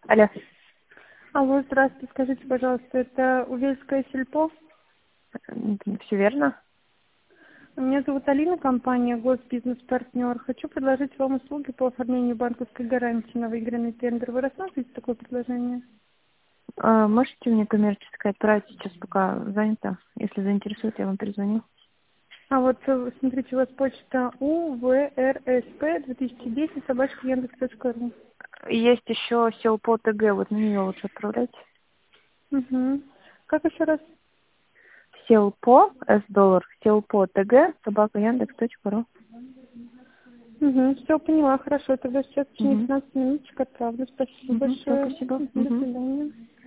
Алло. Алло, здравствуйте. Скажите, пожалуйста, это Увельское сельпо? Все верно? Меня зовут Алина, компания Госбизнес-партнер. Хочу предложить вам услуги по оформлению банковской гарантии на выигранный тендер. Вы рассматриваете такое предложение? Можете мне коммерческое отправить? Сейчас пока занята. Если заинтересует, я вам перезвоню. А вот смотрите, у вас почта uvrsp2010 @яндекс.ру. Есть еще селпо ТГ, вот на нее лучше отправлять. Угу. Как еще раз? Селпо, $, селпо ТГ, @яндекс.ру. Угу. Все, поняла, хорошо. Тогда сейчас в течение Угу. 15 минуточек отправлю. Спасибо Угу. Все, большое. спасибо. Мгм. До Угу. свидания.